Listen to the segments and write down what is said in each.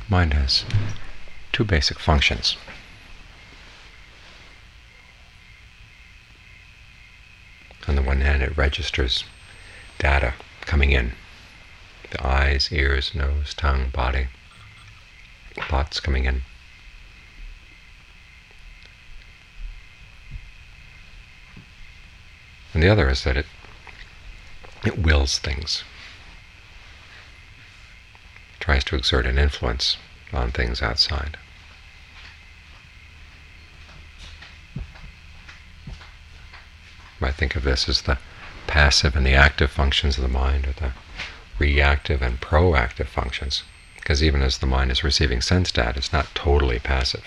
Mind has two basic functions. On the one hand, it registers data coming in. The eyes, ears, nose, tongue, body, thoughts coming in. And the other is that it wills things. It tries to exert an influence on things outside. You might think of this as the passive and the active functions of the mind, or the reactive and proactive functions. Because even as the mind is receiving sense data, it's not totally passive.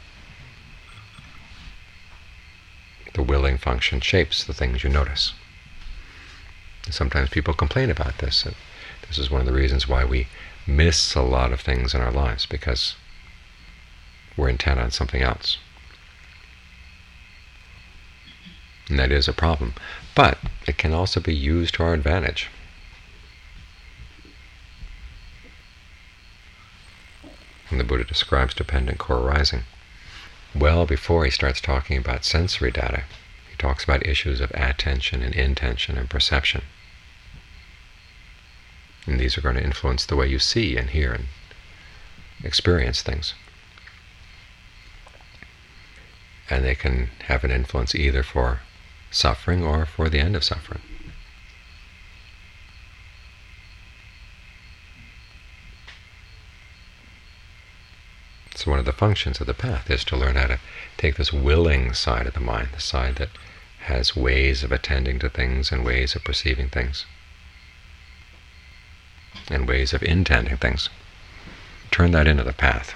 The willing function shapes the things you notice. And sometimes people complain about this. And this is one of the reasons why we miss a lot of things in our lives, because we're intent on something else. And that is a problem. But it can also be used to our advantage. And the Buddha describes dependent co-arising. Well before he starts talking about sensory data, he talks about issues of attention and intention and perception. And these are going to influence the way you see and hear and experience things. And they can have an influence either for suffering or for the end of suffering. So one of the functions of the path is to learn how to take this willing side of the mind, the side that has ways of attending to things and ways of perceiving things and ways of intending things. Turn that into the path.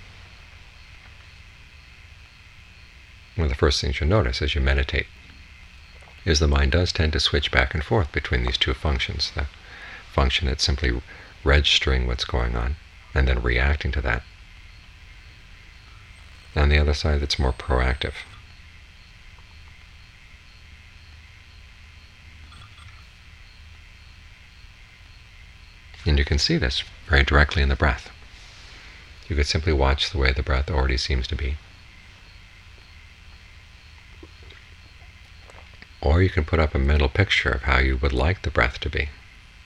One of the first things you'll notice as you meditate is the mind does tend to switch back and forth between these two functions. The function that's simply registering what's going on and then reacting to that, and the other side that's more proactive. And you can see this very directly in the breath. You could simply watch the way the breath already seems to be. Or you can put up a mental picture of how you would like the breath to be.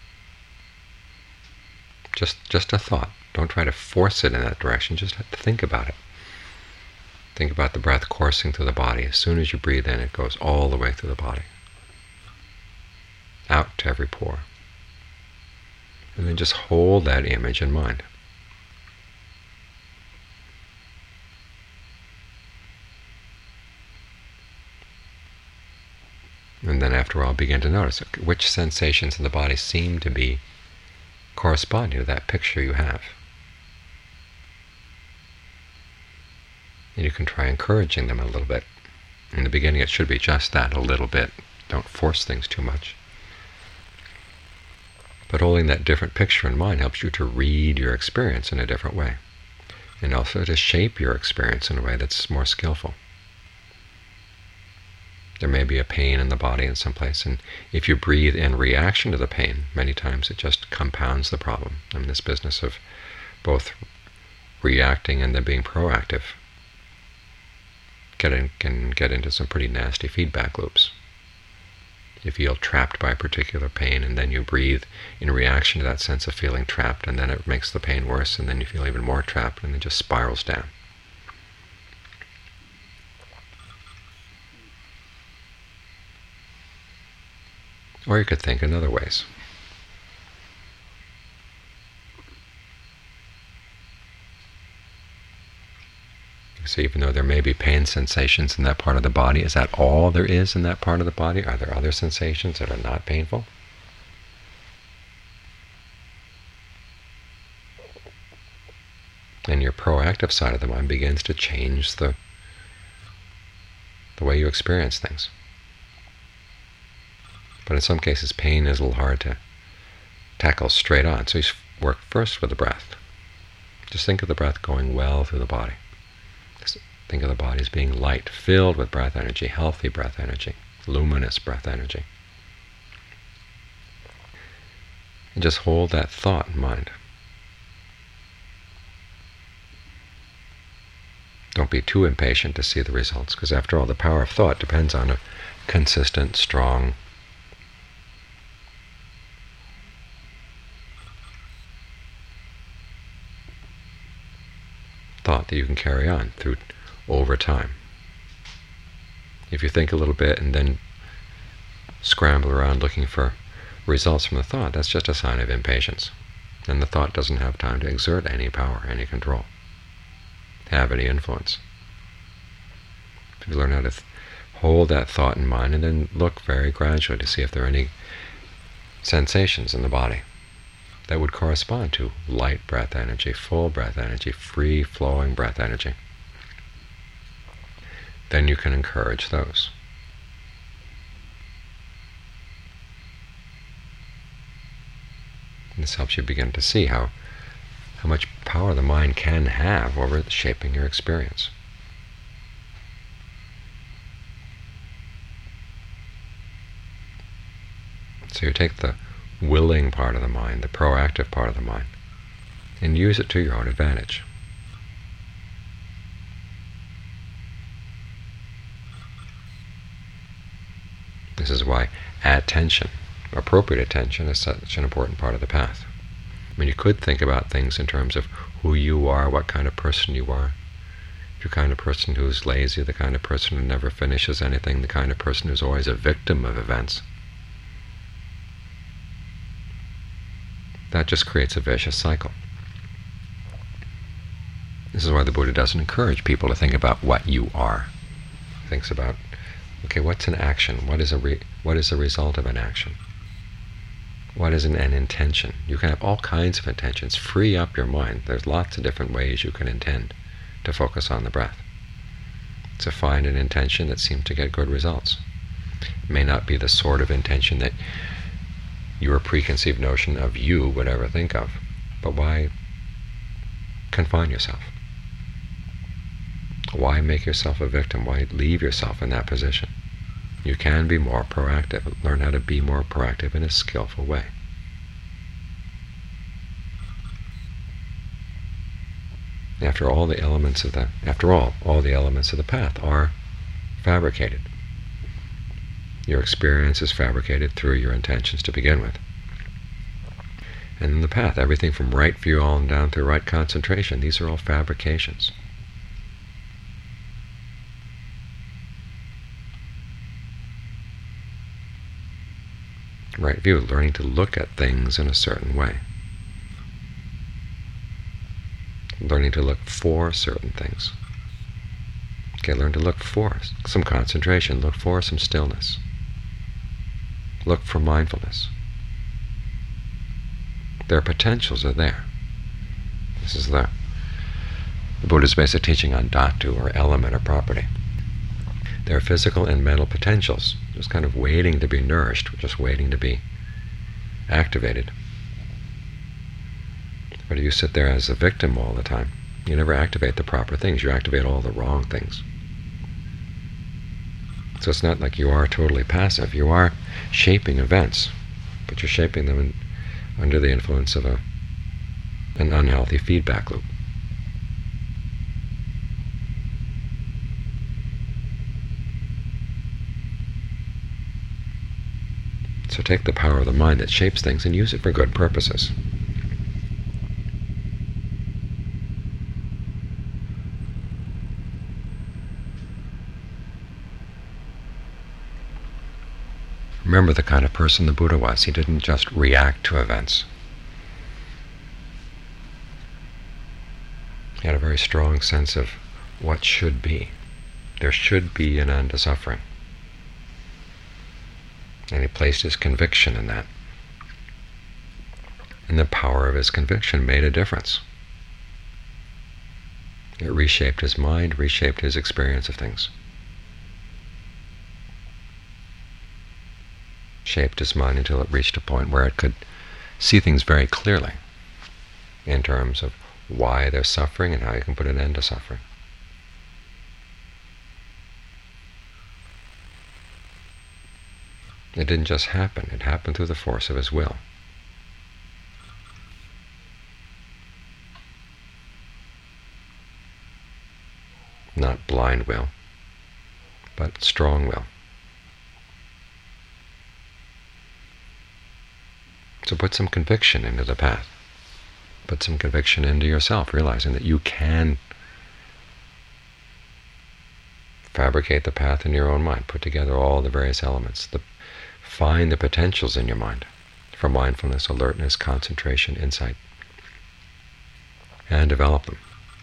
Just a thought. Don't try to force it in that direction, just have to think about it. Think about the breath coursing through the body. As soon as you breathe in, it goes all the way through the body, out to every pore. And then just hold that image in mind. And then after a while, begin to notice which sensations in the body seem to be corresponding to that picture you have. And you can try encouraging them a little bit. In the beginning, it should be just that, a little bit. Don't force things too much. But holding that different picture in mind helps you to read your experience in a different way, and also to shape your experience in a way that's more skillful. There may be a pain in the body in some place, and if you breathe in reaction to the pain, many times it just compounds the problem. I mean, this business of both reacting and then being proactive can get into some pretty nasty feedback loops. You feel trapped by a particular pain, and then you breathe in reaction to that sense of feeling trapped, and then it makes the pain worse, and then you feel even more trapped, and it just spirals down. Or you could think in other ways. So even though there may be pain sensations in that part of the body, is that all there is in that part of the body? Are there other sensations that are not painful? And your proactive side of the mind begins to change the way you experience things. But in some cases, pain is a little hard to tackle straight on. So you work first with the breath. Just think of the breath going well through the body. Think of the body as being light, filled with breath energy, healthy breath energy, luminous breath energy. And just hold that thought in mind. don't be too impatient to see the results, because after all, the power of thought depends on a consistent, strong thought that you can carry on through over time. If you think a little bit and then scramble around looking for results from the thought, that's just a sign of impatience. And the thought doesn't have time to exert any power, any control, have any influence. If you learn how to hold that thought in mind and then look very gradually to see if there are any sensations in the body that would correspond to light breath energy, full breath energy, free-flowing breath energy, then you can encourage those. And this helps you begin to see how much power the mind can have over shaping your experience. So you take the willing part of the mind, the proactive part of the mind, and use it to your own advantage. This is why attention, appropriate attention, is such an important part of the path. I mean, you could think about things in terms of who you are, what kind of person you are. If you're the kind of person who's lazy, the kind of person who never finishes anything, the kind of person who's always a victim of events, that just creates a vicious cycle. This is why the Buddha doesn't encourage people to think about what you are. He thinks about, okay, what's an action? What is the result of an action? What is an intention? You can have all kinds of intentions. Free up your mind. There's lots of different ways you can intend to focus on the breath. To find an intention that seems to get good results. It may not be the sort of intention that your preconceived notion of you would ever think of, but why confine yourself? Why make yourself a victim? Why leave yourself in that position? You can be more proactive. Learn how to be more proactive in a skillful way. After all, all the elements of the path are fabricated. Your experience is fabricated through your intentions to begin with. And in the path, everything from right view on down to right concentration, these are all fabrications. Right view, learning to look at things in a certain way. Learning to look for certain things. Okay, learn to look for some concentration, look for some stillness. Look for mindfulness. Their potentials are there. This is the Buddha's basic teaching on dhatu, or element or property. There are physical and mental potentials, just kind of waiting to be nourished, just waiting to be activated. But if you sit there as a victim all the time, you never activate the proper things. You activate all the wrong things. So it's not like you are totally passive. You are shaping events, but you're shaping them under the influence of an unhealthy feedback loop. So take the power of the mind that shapes things and use it for good purposes. Remember the kind of person the Buddha was. He didn't just react to events. He had a very strong sense of what should be. There should be an end to suffering. And he placed his conviction in that. And the power of his conviction made a difference. It reshaped his mind, reshaped his experience of things. Shaped his mind until it reached a point where it could see things very clearly in terms of why there's suffering and how you can put an end to suffering. It didn't just happen. It happened through the force of his will. not blind will, but strong will. So put some conviction into the path. Put some conviction into yourself, realizing that you can fabricate the path in your own mind, put together all the various elements, find the potentials in your mind for mindfulness, alertness, concentration, insight, and develop them.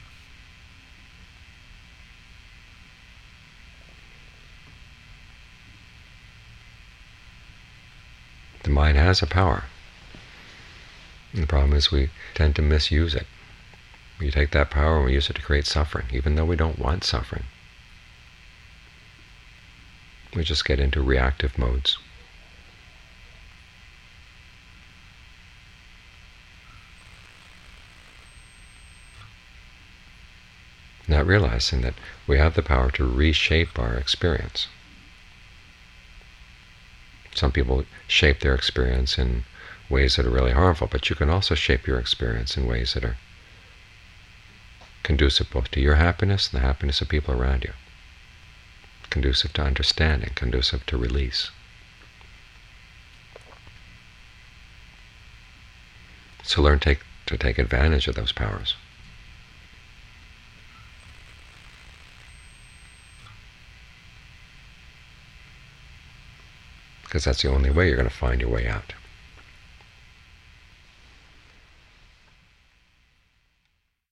The mind has a power. And the problem is we tend to misuse it. We take that power and we use it to create suffering, even though we don't want suffering. We just get into reactive modes. Not realizing that we have the power to reshape our experience. Some people shape their experience in ways that are really harmful, but you can also shape your experience in ways that are conducive both to your happiness and the happiness of people around you. Conducive to understanding, conducive to release. So learn to take advantage of those powers. Because that's the only way you're going to find your way out.